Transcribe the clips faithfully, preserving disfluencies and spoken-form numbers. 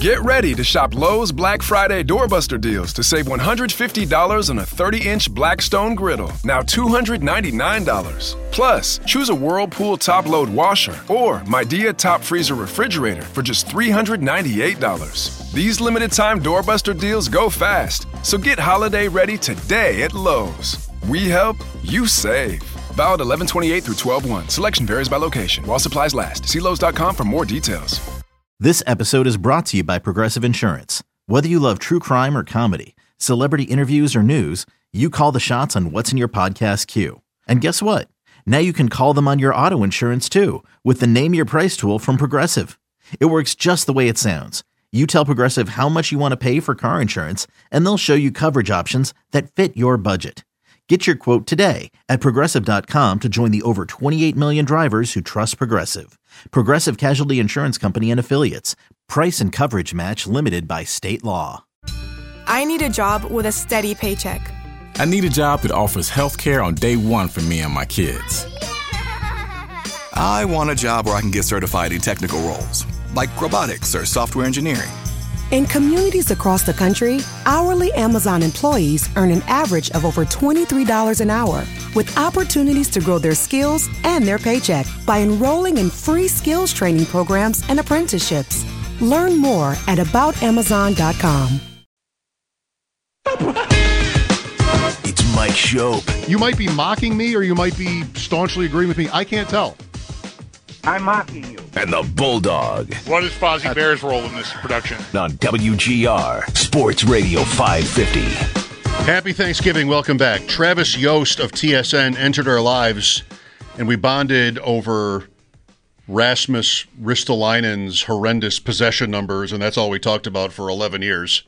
Get ready to shop Lowe's Black Friday Doorbuster deals to save one hundred fifty dollars on a thirty-inch Blackstone griddle, now two hundred ninety-nine dollars. Plus, choose a Whirlpool top-load washer or Midea top freezer refrigerator for just three hundred ninety-eight dollars. These limited-time Doorbuster deals go fast, so get holiday ready today at Lowe's. We help, you save. Valid eleven twenty-eight through twelve one. Selection varies by location. While supplies last. See Lowe's dot com for more details. This episode is brought to you by Progressive Insurance. Whether you love true crime or comedy, celebrity interviews or news, you call the shots on what's in your podcast queue. And guess what? Now you can call them on your auto insurance too with the Name Your Price tool from Progressive. It works just the way it sounds. You tell Progressive how much you want to pay for car insurance, and they'll show you coverage options that fit your budget. Get your quote today at Progressive dot com to join the over twenty-eight million drivers who trust Progressive. Progressive Casualty Insurance Company and Affiliates. Price and coverage match limited by state law. I need a job with a steady paycheck. I need a job that offers health care on day one for me and my kids. I want a job where I can get certified in technical roles, like robotics or software engineering. In communities across the country, hourly Amazon employees earn an average of over twenty-three dollars an hour, with opportunities to grow their skills and their paycheck by enrolling in free skills training programs and apprenticeships. Learn more at about amazon dot com. It's Mike Schopp. You might be mocking me or you might be staunchly agreeing with me. I can't tell. I'm mocking you. And the Bulldog. What is Fozzie Bear's role in this production? On W G R, Sports Radio five fifty. Happy Thanksgiving. Welcome back. Travis Yost of T S N entered our lives, and we bonded over Rasmus Ristolainen's horrendous possession numbers, and that's all we talked about for eleven years.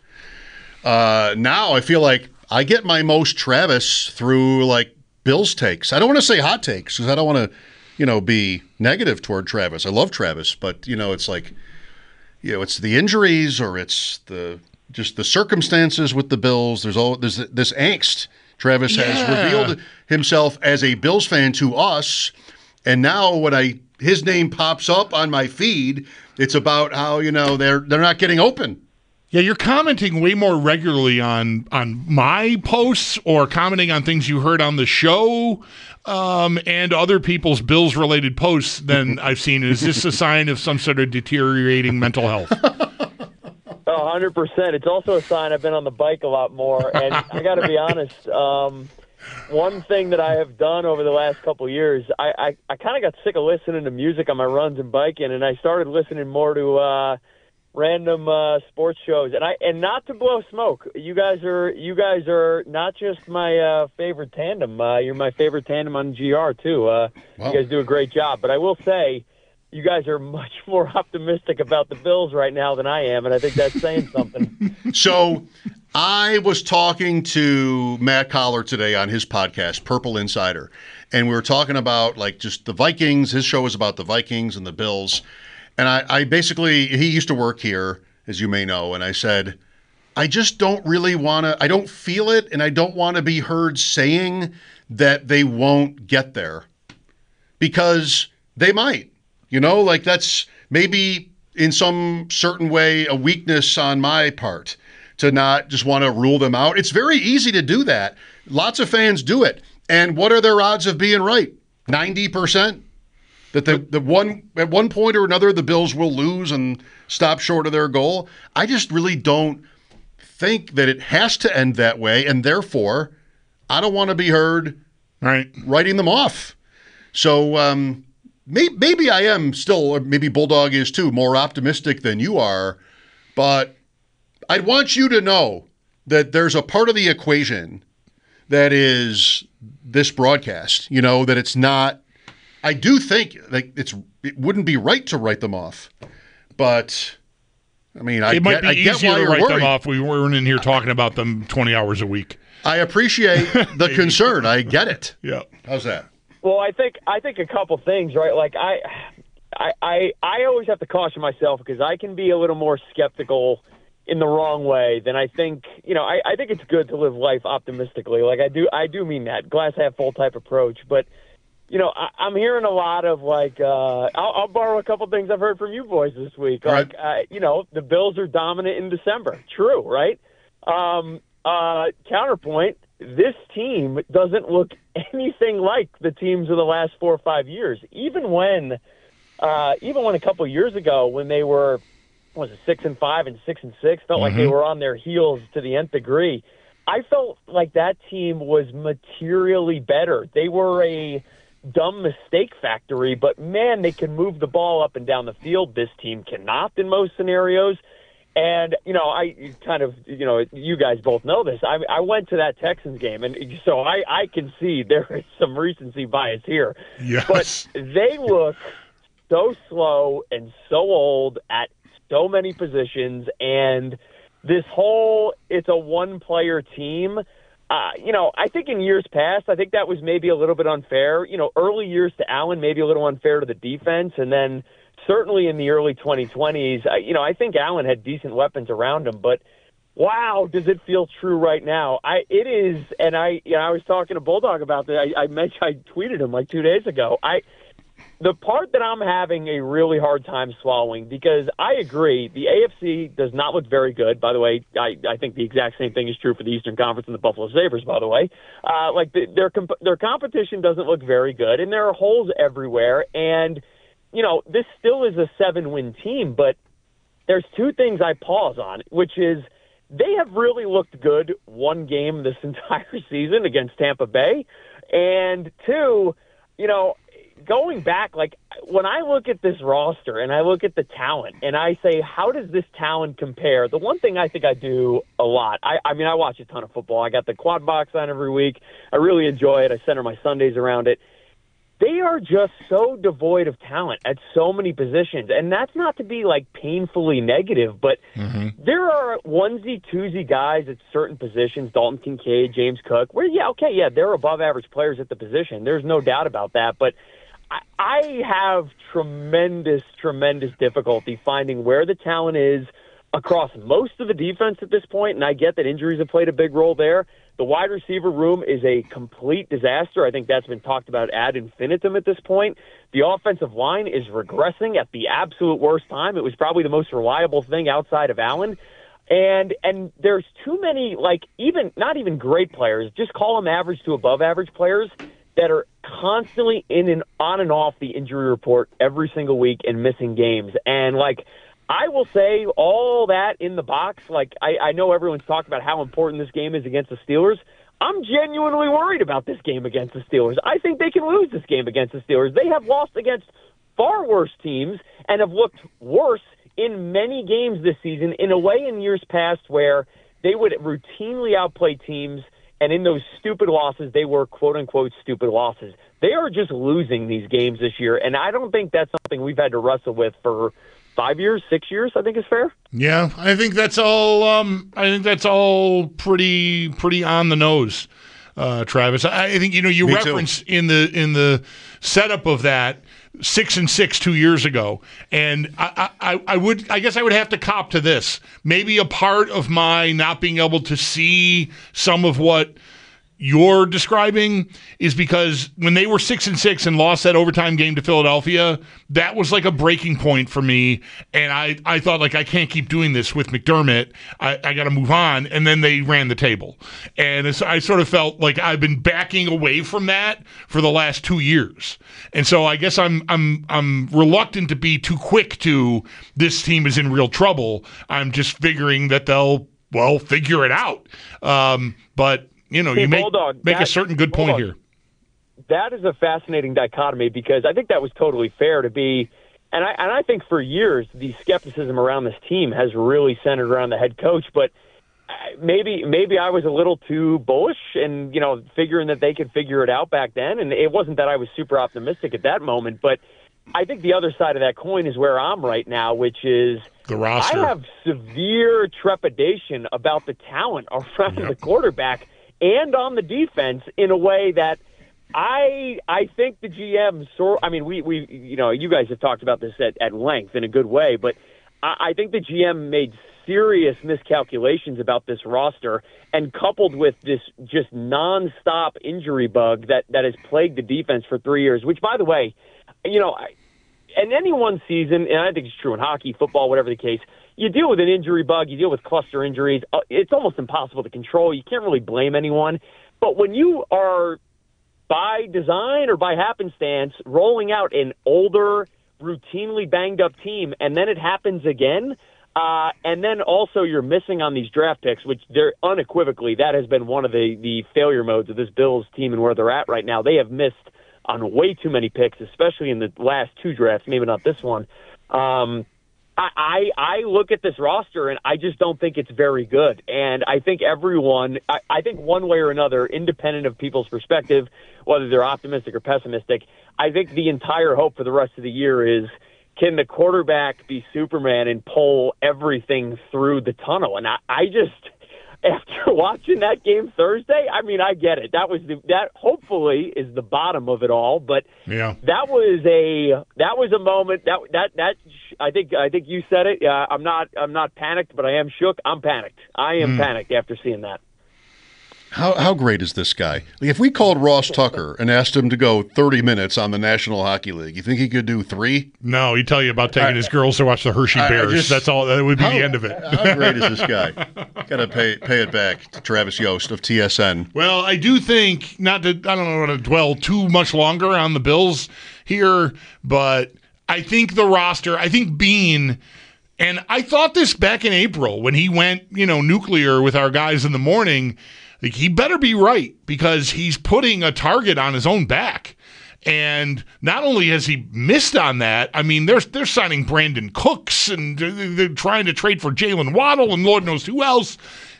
Uh, now I feel like I get my most Travis through, like, Bills takes. I don't want to say hot takes because I don't want to, you know, be negative toward Travis. I love Travis, but, you know, it's like, you know, it's the injuries or it's the just the circumstances with the Bills. There's all there's this angst. Travis yeah. has revealed himself as a Bills fan to us, and now when I his name pops up on my feed, it's about how, you know, they're they're not getting open. Yeah, you're commenting way more regularly on on my posts or commenting on things you heard on the show um, and other people's Bills-related posts than I've seen. Is this a sign of some sort of deteriorating mental health? Oh, one hundred percent. It's also a sign I've been on the bike a lot more. And I got to be honest, um, one thing that I have done over the last couple of years, I, I, I kind of got sick of listening to music on my runs and biking, and I started listening more to uh, – random uh, sports shows, and I and not to blow smoke. You guys are you guys are not just my uh, favorite tandem. Uh, you're my favorite tandem on G R too. Uh, wow. You guys do a great job. But I will say, you guys are much more optimistic about the Bills right now than I am, and I think that's saying something. So, I was talking to Matt Collar today on his podcast, Purple Insider, and we were talking about like just the Vikings. His show was about the Vikings and the Bills. And I, I basically, he used to work here, as you may know, and I said, I just don't really want to, I don't feel it, and I don't want to be heard saying that they won't get there. Because they might. You know, like that's maybe in some certain way a weakness on my part to not just want to rule them out. It's very easy to do that. Lots of fans do it. And what are their odds of being right? ninety percent? That the, the one at one point or another the Bills will lose and stop short of their goal. I just really don't think that it has to end that way, and therefore I don't want to be heard right writing them off. So um, may, maybe I am still, or maybe Bulldog is too, more optimistic than you are, but I'd want you to know that there's a part of the equation that is this broadcast, you know, that it's not. I do think like it's it wouldn't be right to write them off, but I mean, I it might get, be I get easier why to you're write worried. them off. We weren't in here talking about them twenty hours a week. I appreciate the concern. I get it. Yeah. How's that? Well, I think I think a couple things, right? Like I, I, I, I always have to caution myself because I can be a little more skeptical in the wrong way than I think. You know, I, I think it's good to live life optimistically. Like I do, I do mean that glass half full type approach, but. you know, I, I'm hearing a lot of like, uh, I'll, I'll borrow a couple things I've heard from you boys this week. Right. Like, uh, you know, the Bills are dominant in December. True, right? Um, uh, counterpoint, this team doesn't look anything like the teams of the last four or five years. Even when, uh, even when a couple years ago, when they were, what was it six and five and six and six, felt mm-hmm. like they were on their heels to the nth degree. I felt like that team was materially better. They were a dumb mistake factory, but man, they can move the ball up and down the field. This team cannot in most scenarios. And, you know, I kind of, you know, you guys both know this. I, I went to that Texans game, and so I, I can see there is some recency bias here. Yes. But they look so slow and so old at so many positions, and this whole it's a one-player team, uh, you know, I think in years past, I think that was maybe a little bit unfair. You know, early years to Allen, maybe a little unfair to the defense, and then certainly in the early twenty twenties, uh, you know, I think Allen had decent weapons around him, but wow, does it feel true right now? I it is, and I you know, I was talking to Bulldog about that. I, I mentioned I tweeted him like two days ago. I the part that I'm having a really hard time swallowing, because I agree, the A F C does not look very good. By the way, I, I think the exact same thing is true for the Eastern Conference and the Buffalo Sabres, by the way. Uh, like the, their comp- their competition doesn't look very good, and there are holes everywhere. And, you know, this still is a seven-win team, but there's two things I pause on, which is they have really looked good one game this entire season against Tampa Bay. And two, you know, going back, like when I look at this roster and I look at the talent and I say, how does this talent compare? The one thing I think I do a lot, I, I mean, I watch a ton of football. I got the quad box on every week. I really enjoy it. I center my Sundays around it. They are just so devoid of talent at so many positions. And that's not to be like painfully negative, but mm-hmm. there are onesie, twosie guys at certain positions, Dalton Kincaid, James Cook, where, yeah, okay, yeah, they're above average players at the position. There's no doubt about that. But I have tremendous, tremendous difficulty finding where the talent is across most of the defense at this point, and I get that injuries have played a big role there. The wide receiver room is a complete disaster. I think that's been talked about ad infinitum at this point. The offensive line is regressing at the absolute worst time. It was probably the most reliable thing outside of Allen. And and there's too many, like, even not even great players, just call them average to above average players that are constantly in and on and off the injury report every single week and missing games. And, like, I will say all that in the box. Like, I, I know everyone's talking about how important this game is against the Steelers. I'm genuinely worried about this game against the Steelers. I think they can lose this game against the Steelers. They have lost against far worse teams and have looked worse in many games this season in a way in years past where they would routinely outplay teams. And in those stupid losses, they were, quote-unquote, stupid losses. They are just losing these games this year, and I don't think that's something we've had to wrestle with for five years, six years, I think is fair. Yeah, I think that's all um, I think that's all pretty pretty on the nose, uh, Travis. I, I think, you know, you Me reference too. in the in the setup of that six and six two years ago, and I, I, I would I guess I would have to cop to this. Maybe a part of my not being able to see some of what you're describing is because when they were six and six and lost that overtime game to Philadelphia, that was like a breaking point for me. And I, I thought, like, I can't keep doing this with McDermott. I, I got to move on. And then they ran the table. And it's, I sort of felt like I've been backing away from that for the last two years. And so I guess I'm, I'm, I'm reluctant to be too quick to this team is in real trouble. I'm just figuring that they'll, well, figure it out. Um, but, You know, hey, you make, Bulldog, make that, a certain good point Bulldog, here. That is a fascinating dichotomy because I think that was totally fair to be, and I and I think for years the skepticism around this team has really centered around the head coach. But maybe maybe I was a little too bullish and, you know, figuring that they could figure it out back then. And it wasn't that I was super optimistic at that moment, but I think the other side of that coin is where I'm right now, which is the roster. I have severe trepidation about the talent around yep. the quarterback and on the defense in a way that I I think the G M sort I mean we we you know you guys have talked about this at, at length in a good way, but I, I think the G M made serious miscalculations about this roster, and coupled with this just nonstop injury bug that, that has plagued the defense for three years, which, by the way, you know, in any one season, and I think it's true in hockey, football, whatever the case, you deal with an injury bug, you deal with cluster injuries. It's almost impossible to control. You can't really blame anyone. But when you are, by design or by happenstance, rolling out an older, routinely banged-up team, and then it happens again, Uh, and then also you're missing on these draft picks, which they're unequivocally, that has been one of the, the failure modes of this Bills team and where they're at right now. They have missed on way too many picks, especially in the last two drafts, maybe not this one. Um, I, I, I look at this roster and I just don't think it's very good. And I think everyone, I, I think one way or another, independent of people's perspective, whether they're optimistic or pessimistic, I think the entire hope for the rest of the year is, can the quarterback be Superman and pull everything through the tunnel? And I, I just, after watching that game Thursday, I mean, I get it. That was the, that hopefully is the bottom of it all. But yeah, that was a that was a moment that that that I think I think you said it. Uh, I'm not I'm not panicked, but I am shook. I'm panicked. I am mm. panicked after seeing that. How how great is this guy? Like, if we called Ross Tucker and asked him to go thirty minutes on the National Hockey League, you think he could do three? No, he'd tell you about taking I, his girls to watch the Hershey I, Bears. I just, That's all. That would be how, the end of it. How great is this guy? Got to pay pay it back to Travis Yost of T S N. Well, I do think, not to, I don't know, to dwell too much longer on the Bills here, but I think the roster, I think Bean, and I thought this back in April when he went, you know, nuclear with our guys in the morning. Like, he better be right, because he's putting a target on his own back. And not only has he missed on that, I mean, they're, they're signing Brandon Cooks, and they're trying to trade for Jalen Waddle and Lord knows who else.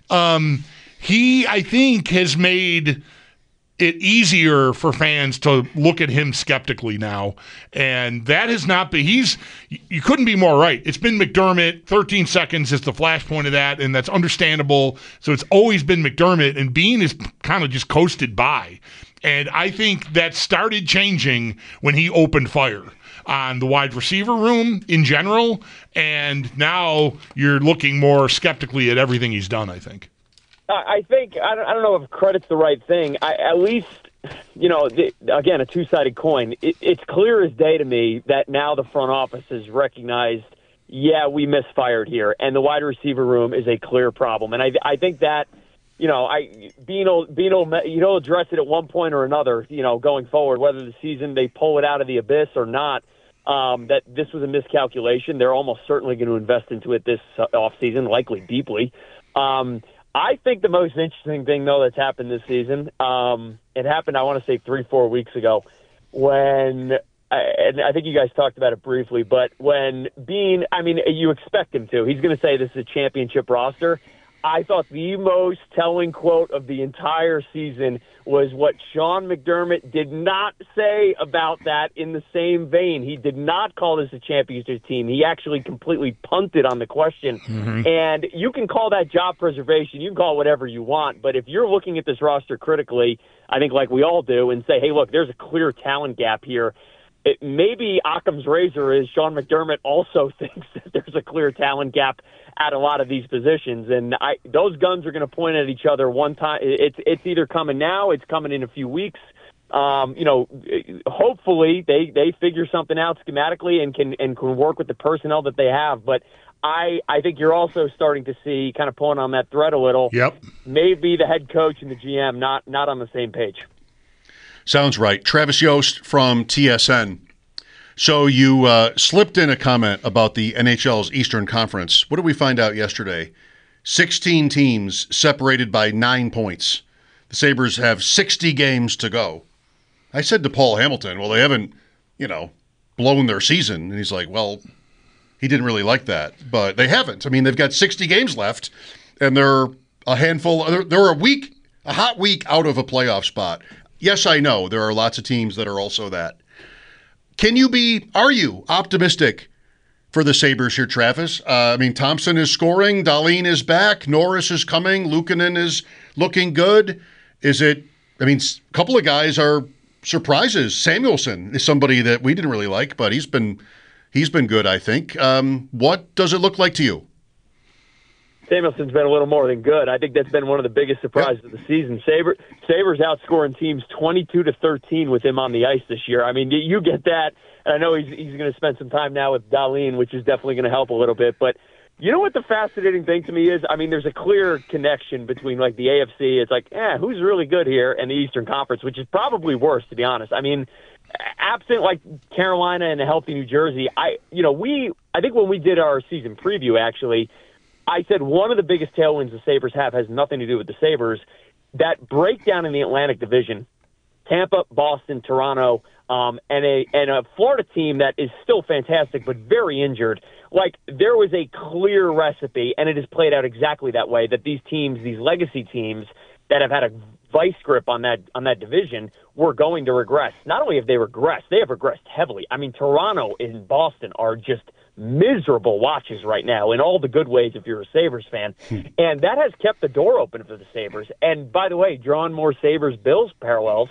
Um, he, I think, has made it easier for fans to look at him skeptically now. And that has not been, he's, you couldn't be more right. It's been McDermott. thirteen seconds is the flashpoint of that, and that's understandable. So it's always been McDermott, and Bean is kind of just coasted by. And I think that started changing when he opened fire on the wide receiver room in general. And now you're looking more skeptically at everything he's done, I think. I think, I don't, I don't know if credit's the right thing. I, at least, you know, the, again, a two-sided coin. It, it's clear as day to me that now the front office has recognized, yeah, we misfired here, and the wide receiver room is a clear problem. And I, I think that, you know, I Beano, Beano, you know, address it at one point or another, you know, going forward, whether the season they pull it out of the abyss or not, um, that this was a miscalculation. They're almost certainly going to invest into it this uh, offseason, likely deeply. Um I think the most interesting thing, though, that's happened this season, um, it happened, I want to say, three, four weeks ago, when, and I think you guys talked about it briefly, but when Bean, I mean, you expect him to. He's going to say this is a championship roster. I thought the most telling quote of the entire season was what Sean McDermott did not say about that in the same vein. He did not call this a championship team. He actually completely punted on the question. Mm-hmm. And you can call that job preservation. You can call it whatever you want. But if you're looking at this roster critically, I think like we all do, and say, hey, look, there's a clear talent gap here. It, maybe Occam's razor is Sean McDermott also thinks that there's a clear talent gap at a lot of these positions, and I, those guns are going to point at each other one time. It's it's either coming now, it's coming in a few weeks. Um, you know, hopefully they, they figure something out schematically and can and can work with the personnel that they have. But I I think you're also starting to see, kind of pulling on that thread a little. Yep. Maybe the head coach and the G M not not on the same page. Sounds right. Travis Yost from T S N. So you uh, slipped in a comment about the N H L's Eastern Conference. What did we find out yesterday? sixteen teams separated by nine points. The Sabres have sixty games to go. I said to Paul Hamilton, well, they haven't, you know, blown their season. And he's like, well, he didn't really like that. But they haven't. I mean, they've got sixty games left, and they're a handful, they're, they're a week, a hot week out of a playoff spot. Yes, I know there are lots of teams that are also that. Can you be, are you optimistic for the Sabres here, Travis? Uh, I mean, Thompson is scoring, Dahlin is back, Norris is coming, Luukkonen is looking good. Is it, I mean, a couple of guys are surprises. Samuelson is somebody that we didn't really like, but he's been He's been good, I think. Um, what does it look like to you? Samuelson's been a little more than good. I think that's been one of the biggest surprises yep. of the season. Saber, Sabres outscoring teams twenty-two to thirteen with him on the ice this year. I mean, you get that. And I know he's he's going to spend some time now with Dahlin, which is definitely going to help a little bit. But you know what the fascinating thing to me is? I mean, there's a clear connection between, like, the A F C. It's like, eh, who's really good here? And the Eastern Conference, which is probably worse, to be honest. I mean, absent, like, Carolina and a healthy New Jersey, I, you know, we, I think when we did our season preview, actually, I said one of the biggest tailwinds the Sabres have has nothing to do with the Sabres. That breakdown in the Atlantic Division, Tampa, Boston, Toronto, um, and a and a Florida team that is still fantastic but very injured. Like, there was a clear recipe, and it has played out exactly that way, that these teams, these legacy teams that have had a vice grip on that on that division were going to regress. Not only have they regressed, they have regressed heavily. I mean, Toronto and Boston are just miserable watches right now in all the good ways if you're a Sabres fan. And that has kept the door open for the Sabres. And by the way, drawing more Sabres-Bills parallels,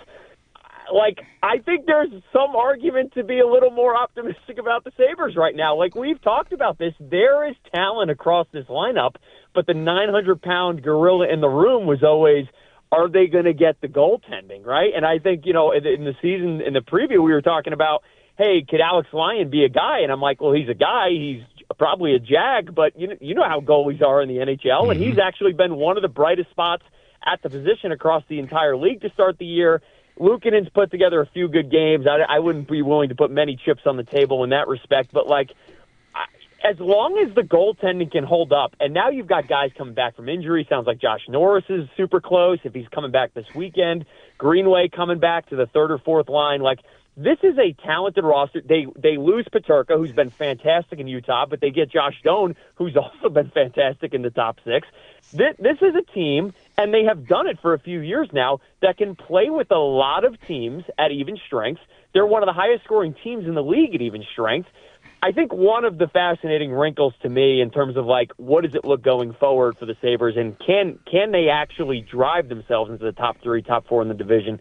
like, I think there's some argument to be a little more optimistic about the Sabres right now. Like, we've talked about this. There is talent across this lineup, but the nine hundred pound gorilla in the room was always, are they going to get the goaltending, right? And I think, you know, in the season, in the preview, we were talking about, hey, could Alex Lyon be a guy? And I'm like, well, he's a guy. He's probably a jag, but you know, you know how goalies are in the N H L, mm-hmm. and he's actually been one of the brightest spots at the position across the entire league to start the year. Luukkonen's put together a few good games. I, I wouldn't be willing to put many chips on the table in that respect, but, like, I, as long as the goaltending can hold up, and now you've got guys coming back from injury. Sounds like Josh Norris is super close if he's coming back this weekend. Greenway coming back to the third or fourth line. Like, this is a talented roster. They they lose Peterka, who's been fantastic in Utah, but they get Josh Doan, who's also been fantastic in the top six. This, this is a team, and they have done it for a few years now, that can play with a lot of teams at even strength. They're one of the highest-scoring teams in the league at even strength. I think one of the fascinating wrinkles to me in terms of, like, what does it look going forward for the Sabres, and can can they actually drive themselves into the top three, top four in the division,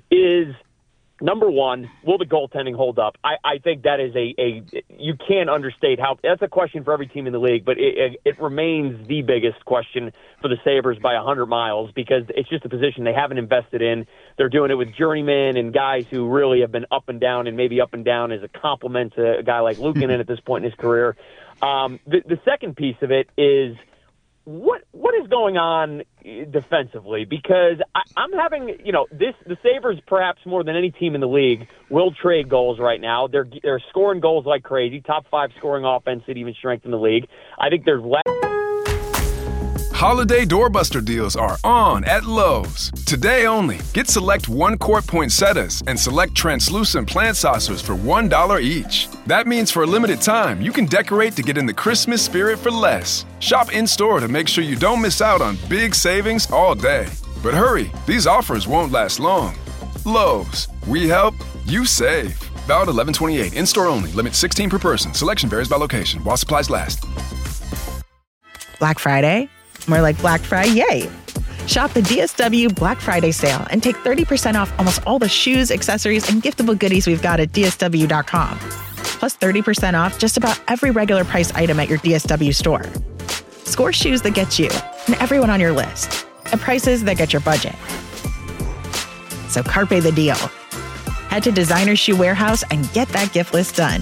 is – number one, will the goaltending hold up? I, I think that is a, a – you can't understate how – that's a question for every team in the league, but it, it, it remains the biggest question for the Sabres by one hundred miles, because it's just a position they haven't invested in. They're doing it with journeymen and guys who really have been up and down, and maybe up and down as a compliment to a guy like Luukkonen at this point in his career. Um, the, the second piece of it is – What what is going on defensively? Because I, I'm having, you know, this the Sabres, perhaps more than any team in the league, will trade goals right now. They're they're scoring goals like crazy. Top five scoring offense at even strength in the league. I think there's less. Holiday doorbuster deals are on at Lowe's. Today only, get select one-quart poinsettias and select translucent plant saucers for one dollar each. That means for a limited time, you can decorate to get in the Christmas spirit for less. Shop in-store to make sure you don't miss out on big savings all day. But hurry, these offers won't last long. Lowe's, we help, you save. Valid eleven twenty-eight, in-store only, limit sixteen per person. Selection varies by location, while supplies last. Black Friday? More like Black Friday, yay! Shop the D S W Black Friday sale and take thirty percent off almost all the shoes, accessories, and giftable goodies we've got at D S W dot com. Plus thirty percent off just about every regular price item at your D S W store. Score shoes that get you and everyone on your list at prices that get your budget. So carpe the deal. Head to Designer Shoe Warehouse and get that gift list done.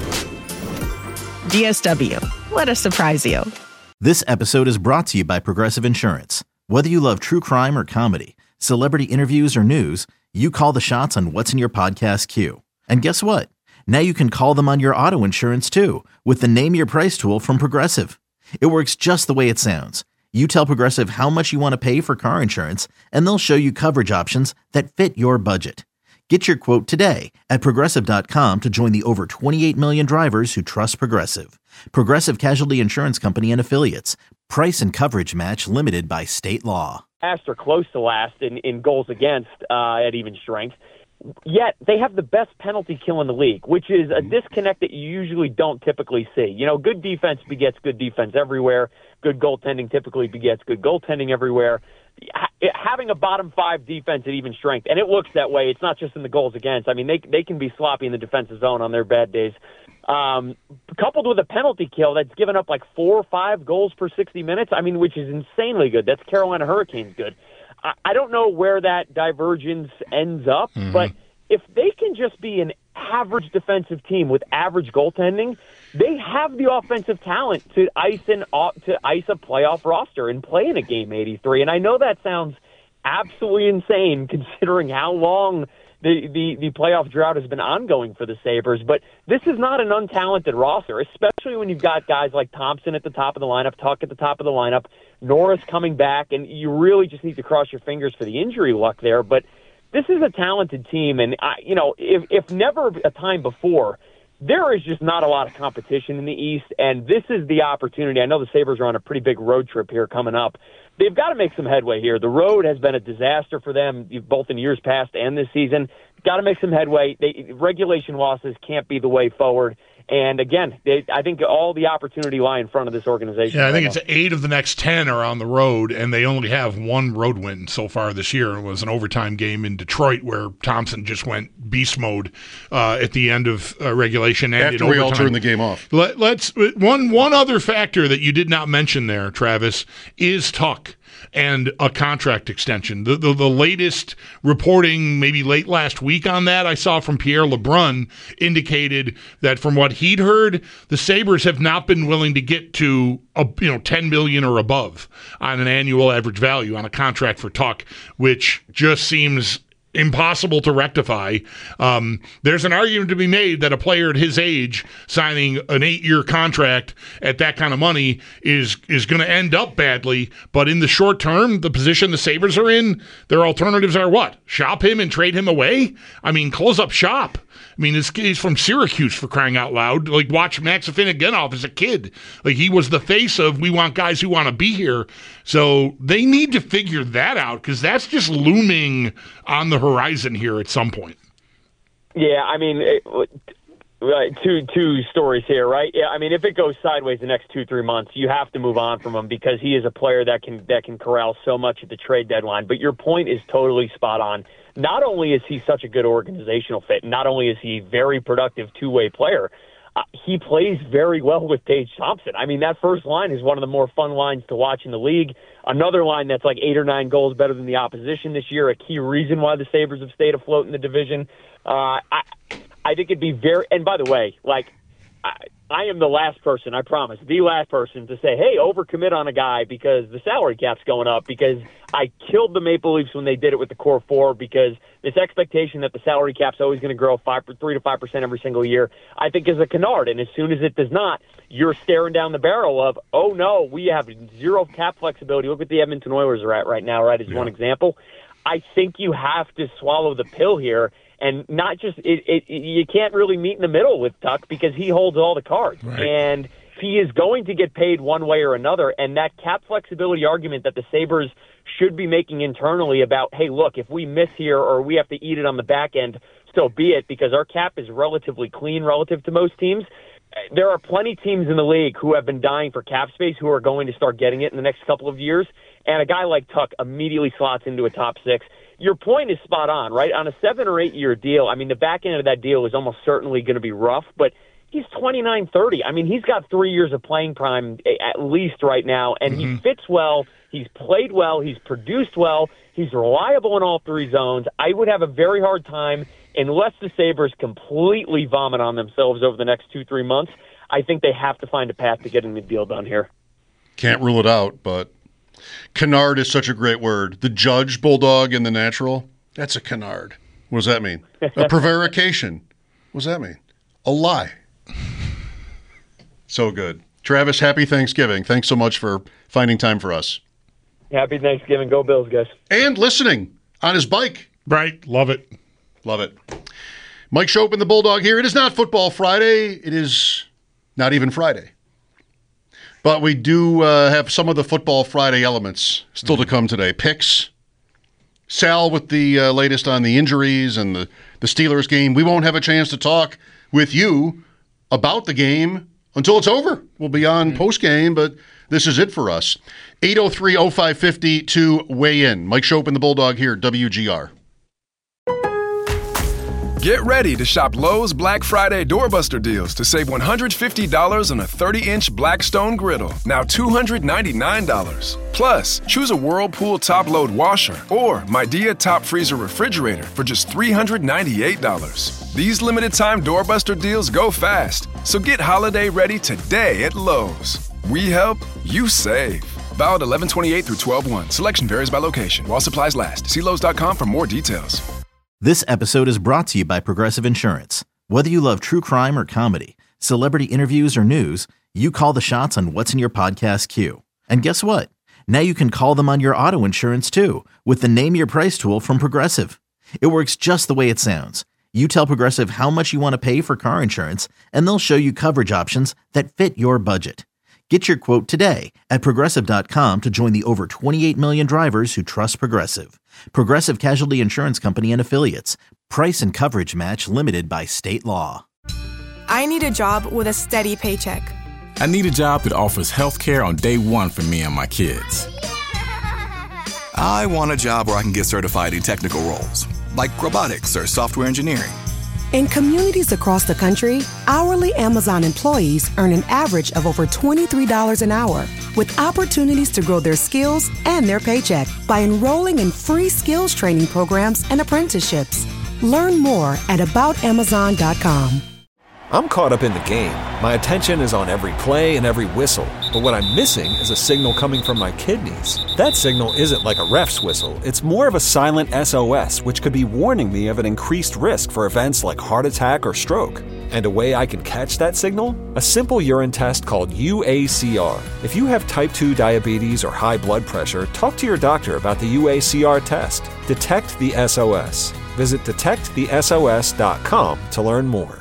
D S W. Let us surprise you. This episode is brought to you by Progressive Insurance. Whether you love true crime or comedy, celebrity interviews or news, you call the shots on what's in your podcast queue. And guess what? Now you can call them on your auto insurance too with the Name Your Price tool from Progressive. It works just the way it sounds. You tell Progressive how much you want to pay for car insurance, and they'll show you coverage options that fit your budget. Get your quote today at Progressive dot com to join the over twenty-eight million drivers who trust Progressive. Progressive Casualty Insurance Company and Affiliates. Price and coverage match limited by state law. Last or close to last in, in goals against uh, at even strength. Yet they have the best penalty kill in the league, which is a disconnect that you usually don't typically see. You know, good defense begets good defense everywhere. Good goaltending typically begets good goaltending everywhere. Having a bottom five defense at even strength, and it looks that way. It's not just in the goals against. I mean, they they can be sloppy in the defensive zone on their bad days. um, coupled with a penalty kill that's given up like four or five goals per sixty minutes, I mean, which is insanely good. That's Carolina Hurricanes good. I, I don't know where that divergence ends up, mm-hmm. but if they can just be an average defensive team with average goaltending, they have the offensive talent to ice an to ice a playoff roster and play in a game eighty-three. And I know that sounds absolutely insane considering how long the, the, the playoff drought has been ongoing for the Sabres, but this is not an untalented roster, especially when you've got guys like Thompson at the top of the lineup, Tuck at the top of the lineup, Norris coming back, and you really just need to cross your fingers for the injury luck there. But this is a talented team, and I, you know, if, if never a time before, there is just not a lot of competition in the East, and this is the opportunity. I know the Sabres are on a pretty big road trip here coming up. They've got to make some headway here. The road has been a disaster for them, both in years past and this season. Got to make some headway. They, regulation losses can't be the way forward. And again, they, I think all the opportunity lie in front of this organization. Yeah, I think right it's now. eight of the next ten are on the road, and they only have one road win so far this year. It was an overtime game in Detroit where Thompson just went beast mode uh, at the end of uh, regulation and after we all turned the game off. Let, let's one one other factor that you did not mention there, Travis, is Tuck and a contract extension. The, the the latest reporting, maybe late last week on that, I saw from Pierre LeBrun, indicated that from what he'd heard, the Sabres have not been willing to get to a, you know ten million dollars or above on an annual average value on a contract for Tuck, which just seems impossible to rectify. Um, there's an argument to be made that a player at his age signing an eight-year contract at that kind of money is is going to end up badly. But in the short term, the position the Sabres are in, their alternatives are what? Shop him and trade him away? I mean, close up shop. I mean, this he's from Syracuse, for crying out loud. Like, watch Max Afinogenov as a kid. Like, he was the face of, we want guys who want to be here. So they need to figure that out, because that's just looming on the horizon here at some point. Yeah, I mean, it, right, two two stories here, right? Yeah, I mean, if it goes sideways the next two, three months, you have to move on from him, because he is a player that can that can corral so much at the trade deadline. But your point is totally spot on. Not only is he such a good organizational fit, not only is he a very productive two-way player, uh, he plays very well with Tage Thompson. I mean, that first line is one of the more fun lines to watch in the league. Another line that's like eight or nine goals better than the opposition this year, a key reason why the Sabres have stayed afloat in the division. Uh, I, I think it'd be very – and by the way, like I, I am the last person, I promise, the last person to say, hey, overcommit on a guy because the salary cap's going up, because I killed the Maple Leafs when they did it with the core four, because this expectation that the salary cap's always going to grow five, three to five percent every single year, I think is a canard. And as soon as it does not, you're staring down the barrel of, oh, no, we have zero cap flexibility. Look what the Edmonton Oilers are at right now, right, as yeah. one example. I think you have to swallow the pill here. And not just it, it, you can't really meet in the middle with Tuck, because he holds all the cards. Right. And he is going to get paid one way or another. And that cap flexibility argument that the Sabres should be making internally about, hey, look, if we miss here or we have to eat it on the back end, so be it, because our cap is relatively clean relative to most teams. There are plenty of teams in the league who have been dying for cap space who are going to start getting it in the next couple of years. And a guy like Tuck immediately slots into a top six. Your point is spot on, right? On a seven or eight year deal, I mean, the back end of that deal is almost certainly going to be rough, but he's twenty-nine, thirty. I mean, he's got three years of playing time at least right now, and mm-hmm. he fits well. He's played well. He's produced well. He's reliable in all three zones. I would have a very hard time, unless the Sabres completely vomit on themselves over the next two, three months. I think they have to find a path to getting the deal done here. Can't rule it out, but canard is such a great word. The judge bulldog in the natural, that's a canard. What does that mean? A prevarication. What does that mean? A lie. So good. Travis, happy Thanksgiving. Thanks so much for finding time for us. Happy Thanksgiving. Go Bills, guys. And listening on his bike. Right. Love it. Love it. Mike Schopen, the Bulldog here. It is not Football Friday. It is not even Friday. But we do uh, have some of the Football Friday elements still to come today. Picks. Sal with the uh, latest on the injuries and the, the Steelers game. We won't have a chance to talk with you about the game until it's over. We'll be on mm-hmm. post-game, but this is it for us. eight oh three oh five fifty to weigh in. Mike Schopen, the Bulldog here, W G R. Get ready to shop Lowe's Black Friday doorbuster deals to save one hundred fifty dollars on a thirty-inch Blackstone griddle, now two hundred ninety-nine dollars. Plus, choose a Whirlpool top-load washer or Midea top freezer refrigerator for just three hundred ninety-eight dollars. These limited-time doorbuster deals go fast, so get holiday ready today at Lowe's. We help, you save. Valid eleven twenty-eight through twelve one. Selection varies by location. While supplies last. See Lowe's dot com for more details. This episode is brought to you by Progressive Insurance. Whether you love true crime or comedy, celebrity interviews or news, you call the shots on what's in your podcast queue. And guess what? Now you can call them on your auto insurance too with the Name Your Price tool from Progressive. It works just the way it sounds. You tell Progressive how much you want to pay for car insurance, and they'll show you coverage options that fit your budget. Get your quote today at Progressive dot com to join the over twenty-eight million drivers who trust Progressive. Progressive Casualty Insurance Company and Affiliates. Price and coverage match limited by state law. I need a job with a steady paycheck. I need a job that offers health care on day one for me and my kids. I want a job where I can get certified in technical roles, like robotics or software engineering. In communities across the country, hourly Amazon employees earn an average of over twenty-three dollars an hour, with opportunities to grow their skills and their paycheck by enrolling in free skills training programs and apprenticeships. Learn more at about amazon dot com. I'm caught up in the game. My attention is on every play and every whistle. But what I'm missing is a signal coming from my kidneys. That signal isn't like a ref's whistle. It's more of a silent S O S, which could be warning me of an increased risk for events like heart attack or stroke. And a way I can catch that signal? A simple urine test called U A C R. If you have type two diabetes or high blood pressure, talk to your doctor about the U A C R test. Detect the S O S. Visit detect the S O S dot com to learn more.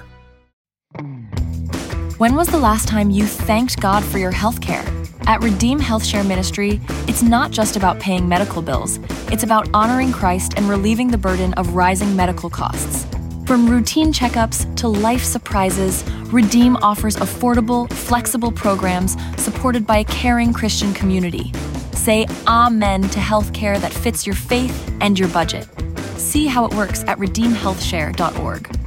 When was the last time you thanked God for your health care? At Redeem Health Share Ministry, it's not just about paying medical bills. It's about honoring Christ and relieving the burden of rising medical costs. From routine checkups to life surprises, Redeem offers affordable, flexible programs supported by a caring Christian community. Say amen to health care that fits your faith and your budget. See how it works at redeem health share dot org.